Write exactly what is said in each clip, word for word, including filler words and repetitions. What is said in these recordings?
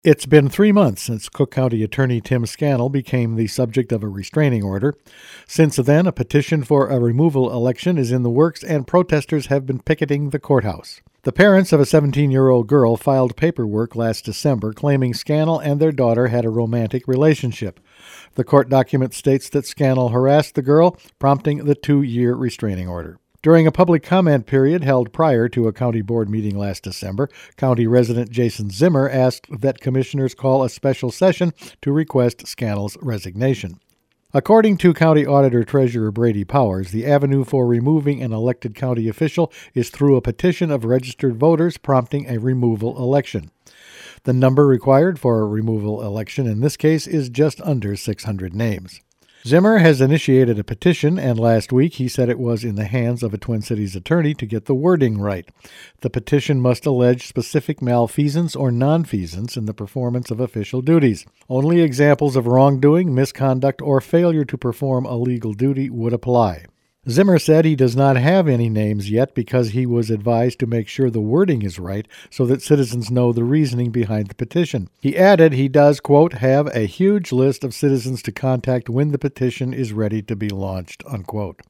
It's been three months since Cook County Attorney Tim Scannell became the subject of a restraining order. Since then, a petition for a removal election is in the works, and protesters have been picketing the courthouse. The parents of a seventeen-year-old girl filed paperwork last December claiming Scannell and their daughter had a romantic relationship. The court document states that Scannell harassed the girl, prompting the two-year restraining order. During a public comment period held prior to a county board meeting last December, county resident Jason Zimmer asked that commissioners call a special session to request Scannell's resignation. According to County Auditor Treasurer Brady Powers, the avenue for removing an elected county official is through a petition of registered voters prompting a removal election. The number required for a removal election in this case is just under six hundred names. Zimmer has initiated a petition, and last week he said it was in the hands of a Twin Cities attorney to get the wording right. The petition must allege specific malfeasance or nonfeasance in the performance of official duties. Only examples of wrongdoing, misconduct, or failure to perform a legal duty would apply. Zimmer said he does not have any names yet because he was advised to make sure the wording is right so that citizens know the reasoning behind the petition. He added he does, quote, have a huge list of citizens to contact when the petition is ready to be launched, unquote.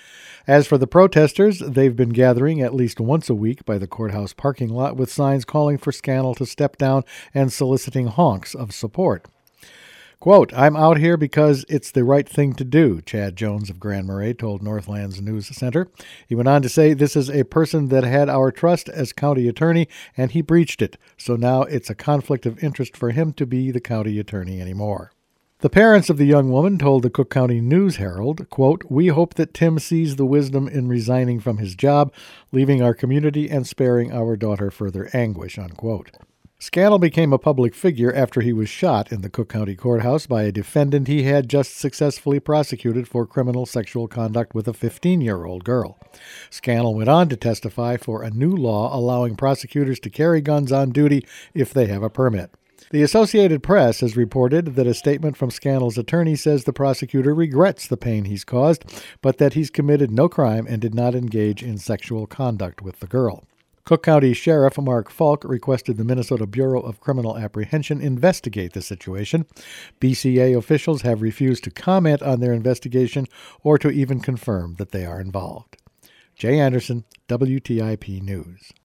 As for the protesters, they've been gathering at least once a week by the courthouse parking lot with signs calling for Scannell to step down and soliciting honks of support. Quote, I'm out here because it's the right thing to do, Chad Jones of Grand Marais told Northland's News Center. He went on to say, this is a person that had our trust as county attorney, and he breached it, so now it's a conflict of interest for him to be the county attorney anymore. The parents of the young woman told the Cook County News Herald, quote, we hope that Tim sees the wisdom in resigning from his job, leaving our community and sparing our daughter further anguish, unquote. Scannell became a public figure after he was shot in the Cook County Courthouse by a defendant he had just successfully prosecuted for criminal sexual conduct with a fifteen-year-old girl. Scannell went on to testify for a new law allowing prosecutors to carry guns on duty if they have a permit. The Associated Press has reported that a statement from Scannell's attorney says the prosecutor regrets the pain he's caused, but that he's committed no crime and did not engage in sexual conduct with the girl. Cook County Sheriff Mark Falk requested the Minnesota Bureau of Criminal Apprehension investigate the situation. B C A officials have refused to comment on their investigation or to even confirm that they are involved. Jay Anderson, W T I P News.